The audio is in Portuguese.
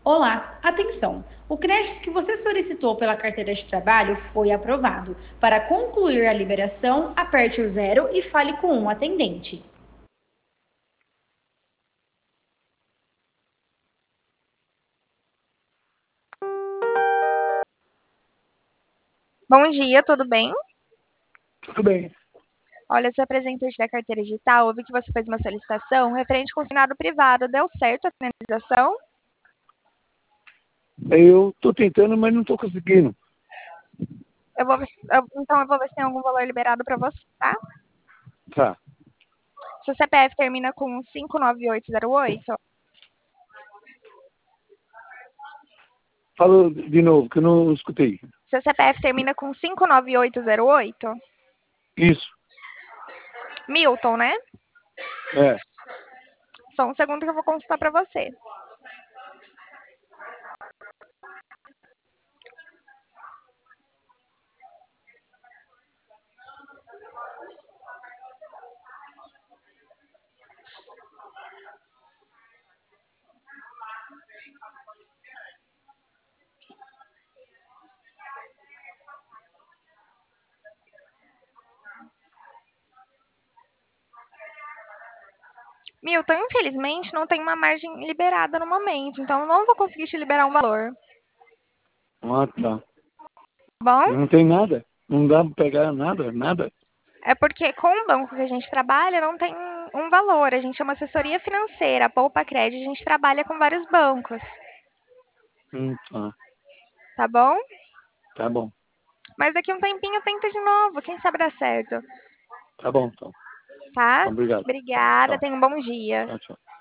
Olá, atenção! O crédito que você solicitou pela carteira de trabalho foi aprovado. Para concluir a liberação, aperte o zero e fale com um atendente. Bom dia, tudo bem? Tudo bem. Olha, sou representante da carteira digital, ouvi que você fez uma solicitação referente ao consignado privado. Deu certo a finalização? Eu estou tentando, mas não estou conseguindo. Então eu vou ver se tem algum valor liberado para você, tá? Tá. Seu CPF termina com 59808. Fala de novo, que eu não escutei. Seu CPF termina com 59808. Isso. Milton, né? É. Só um segundo que eu vou consultar para você. Milton, infelizmente não tem uma margem liberada no momento, então eu não vou conseguir te liberar um valor. Ah, tá. Bom? Não tem nada. Não dá para pegar nada, nada. É porque com o banco que a gente trabalha não tem um valor. A gente é uma assessoria financeira, a Poupa Crédito, a gente trabalha com vários bancos, Tá. tá bom? Tá bom. Mas daqui a um tempinho tenta de novo, quem sabe dá certo, Tá bom, então. tá? Obrigado. Obrigada, Tchau. tenha um bom dia. Tchau, tchau.